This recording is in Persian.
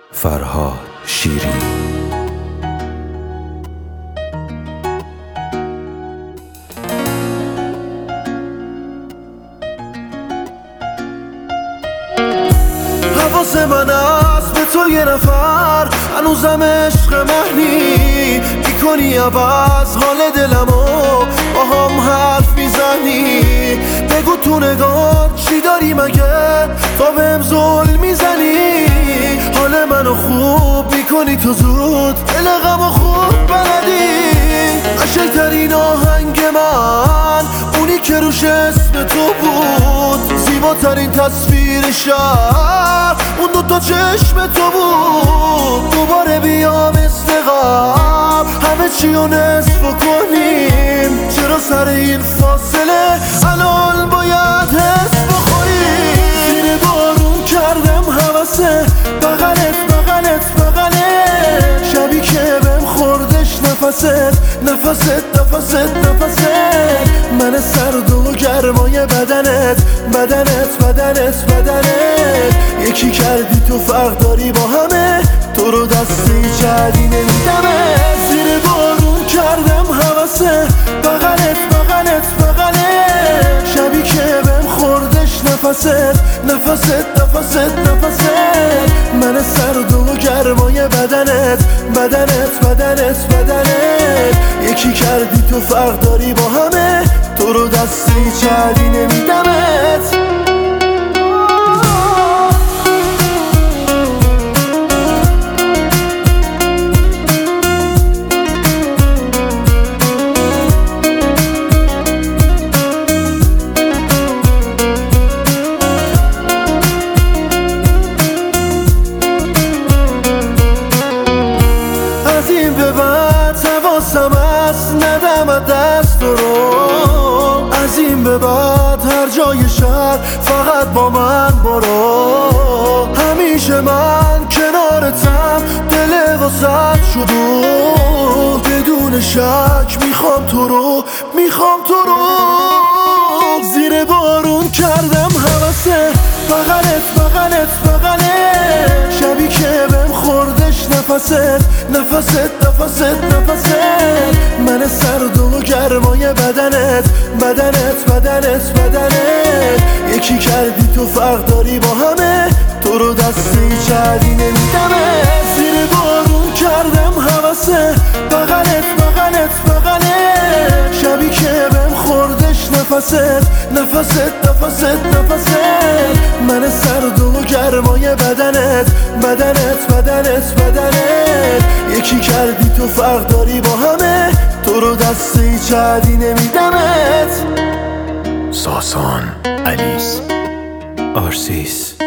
فرهاد شیری. حواس من است به تو یه نفر، هنوزم عشق مهنی میکنی عوض حال دلمو با هم حرف میزنی. بگو تو نگار چی داری مگه تا بهم ظلم میزنی. حال منو خوب میکنی تو زود، دل غمو خوب بلدی. قشنگترین آهنگ من اونی که روش اسم تو بود، زیباترین تصویر شهر اون دوتا چشم تو بود. دوباره بیام مثل قبل همه چی رو نصف کنیم، چرا سر این فاصله الان باید حس بخوریم. زیر بارون کردم حوثه بغلت بغلت بغلت، شبی که بهم خوردش نفست نفست نفست نفست. من سرد و گرمای بدنت بدنت بدنت بدنت، یکی کردی تو فرق داری با همه، تو رو دستی چردی نمیدمت. زیر بارون کردم حوثه بغلت بغلت بغلت، شبی که بهم خوردش نفست نفست نفست نفست. من سرد و گرمای بدنت بدنت بدنت بدنت، یکی کردی تو فرق داری با همه، تو رو دستی چردی نمیدمت. از این به بعد حواسم هست ندم دست رو، از این به بعد هر جای شهر فقط با من برو. همیشه من کنارتم، دل واسط شدو، بدون شک میخوام تو رو میخوام تو رو. زیر بارون کردم حوثه بغلت بغلت بغلت، شبی که بهم خوردش نفست نفست نفست نفست. من سرد و گرمای بدنت بدنت بدنت بدنت، یکی کردی تو فرق داری با همه، تو رو دستی چردی نمیدمت. زیر بارون کردم حوثه بغلت بغلت بغلت، شبی که بهم خوردش نفست نفست نفست نفست. من سرد و گرمای بدنت بدنت بدنت بدنت، یکی کردی تو فرق داری با همه، تو رو دستی چردی نمیدمت. ساسان، الیس، آرسیس